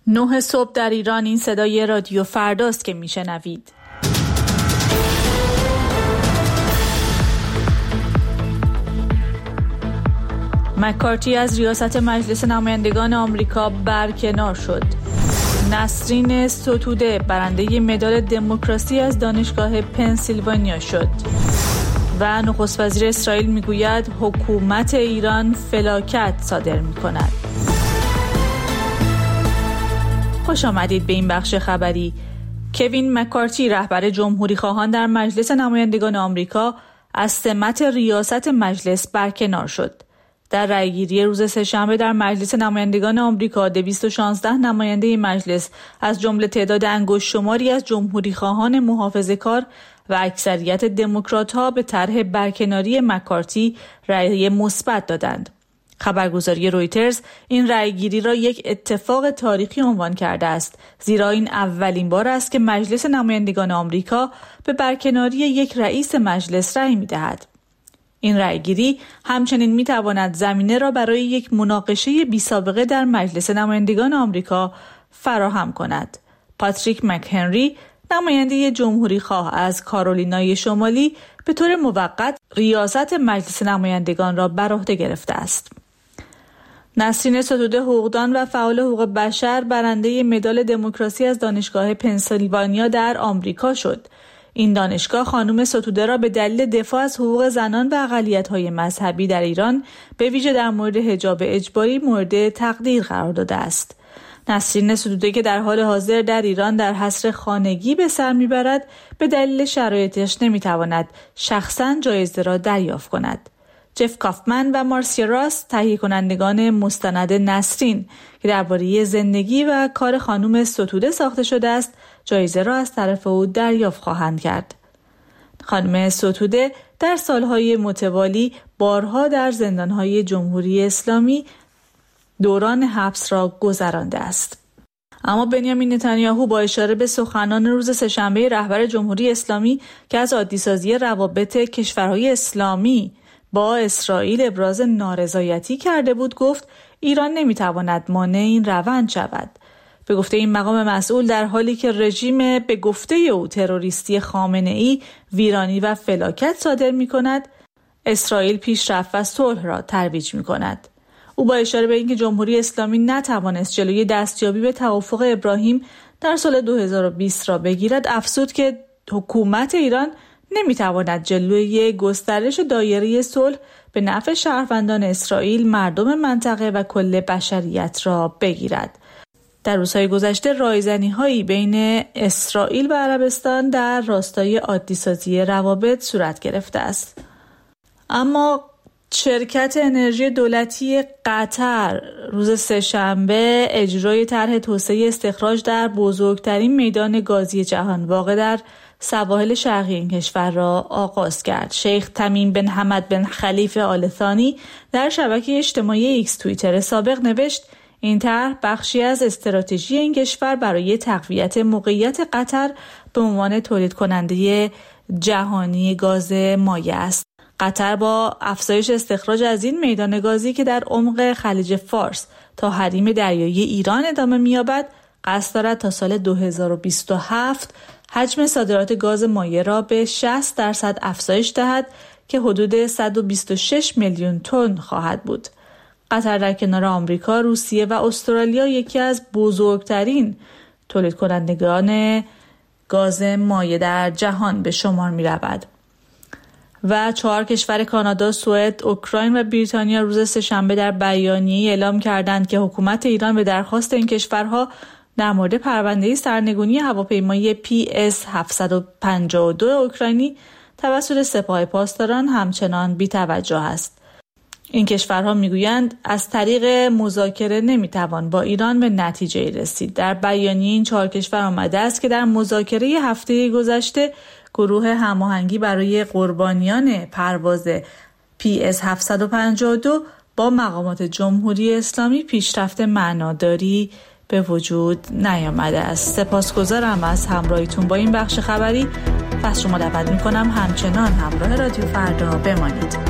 9 صبح در ایران. این صدای رادیو فرداست که میشنوید. مکارتی از ریاست مجلس نمایندگان آمریکا برکنار شد. نسرین ستوده برنده مدال دموکراسی از دانشگاه پنسیلوانیا شد. و نخست وزیر اسرائیل میگوید حکومت ایران فلاکت صادر میکند. خوش آمدید به این بخش خبری. کوین مکارتی رهبر جمهوری خواهان در مجلس نمایندگان آمریکا از سمت ریاست مجلس برکنار شد. در رأیگیری روز سه‌شنبه در مجلس نمایندگان آمریکا 216 نماینده مجلس از جمله تعداد انگشت‌شماری از جمهوری خواهان محافظه‌کار و اکثریت دموکرات‌ها به طرح برکناری مکارتی رأی مثبت دادند. خبرگزاری رویترز این رأیگیری را یک اتفاق تاریخی عنوان کرده است، زیرا این اولین بار است که مجلس نمایندگان آمریکا به برکناری یک رئیس مجلس رأی می‌دهد. این رأیگیری همچنین می‌تواند زمینه را برای یک مناقشه بی‌سابقه در مجلس نمایندگان آمریکا فراهم کند. پاتریک مکهنری، نماینده جمهوری خواه از کارولینای شمالی، به طور موقت ریاست مجلس نمایندگان را بر عهده گرفته است. نسرین ستوده، حقوقدان و فعال حقوق بشر، برنده مدال دموکراسی از دانشگاه پنسیلوانیا در آمریکا شد. این دانشگاه خانم ستوده را به دلیل دفاع از حقوق زنان و اقلیت‌های مذهبی در ایران، به ویژه در مورد حجاب اجباری، مورد تقدیر قرار داده است. نسرین ستوده که در حال حاضر در ایران در حصر خانگی به سر میبرد، به دلیل شرایطش نمیتواند شخصاً جایزه را دریافت کند. جف کافمن و مارسیا راس، تهیه کنندگان مستند نسرین که درباره زندگی و کار خانم ستوده ساخته شده است، جایزه را از طرف او دریافت خواهند کرد. خانم ستوده در سالهای متوالی بارها در زندانهای جمهوری اسلامی دوران حبس را گذرانده است. اما بنیامین نتانیاهو با اشاره به سخنان روز سه‌شنبه رهبر جمهوری اسلامی که از عادی‌سازی روابط کشورهای اسلامی با اسرائیل ابراز نارضایتی کرده بود، گفت ایران نمیتواند مانع این روند شود. به گفته این مقام مسئول، در حالی که رژیم به گفته او تروریستی خامنه‌ای ویرانی و فلاکت صادر می‌کند، اسرائیل پیشرفت و صلح را ترویج می‌کند. او با اشاره به اینکه جمهوری اسلامی نتوانست جلوی دستیابی به توافق ابراهیم در سال 2020 را بگیرد، افزود که حکومت ایران نمیتواند جلوی گسترش دایره صلح به نفع شهروندان اسرائیل، مردم منطقه و کل بشریت را بگیرد. در روزهای گذشته رایزنی‌هایی بین اسرائیل و عربستان در راستای عادی‌سازی روابط صورت گرفته است. اما شرکت انرژی دولتی قطر روز سه‌شنبه اجرای طرح توسعه استخراج در بزرگترین میدان گازی جهان واقع در سواحل شرقی این کشور را آغاز کرد. شیخ تمیم بن حمد بن خلیفه آل ثانی در شبکه اجتماعی ایکس توییتر سابق نوشت: این طرح بخشی از استراتژی این کشور برای تقویت موقعیت قطر به عنوان تولید کننده جهانی گاز مایع است. قطر با افزایش استخراج از این میدان گازی که در عمق خلیج فارس تا حریم دریایی ایران ادامه می‌یابد، قصد دارد تا سال 2027 حجم صادرات گاز مایع را به 60% افزایش دهد که حدود 126 میلیون تن خواهد بود. قطر در کنار آمریکا، روسیه و استرالیا یکی از بزرگترین تولید کنندگان گاز مایع در جهان به شمار می رود. و 4 کشور کانادا، سوئد، اوکراین و بریتانیا روز سه‌شنبه در بیانیه‌ای اعلام کردند که حکومت ایران به درخواست این کشورها در مورد پرونده سرنگونی هواپیمای PS-752 اوکراینی توسط سپاه پاسداران همچنان بی‌توجه است. این کشورها میگویند از طریق مذاکره نمیتوان با ایران به نتیجه رسید. در بیانیه این 4 کشور آمده است که در مذاکره هفته گذشته گروه هماهنگی برای قربانیان پرواز PS-752 با مقامات جمهوری اسلامی پیشرفت معناداری به وجود نیامده است. سپاسگزارم از همراهیتون با این بخش خبری. پس شما دعوت میکنم همچنان همراه رادیو فردا بمانید.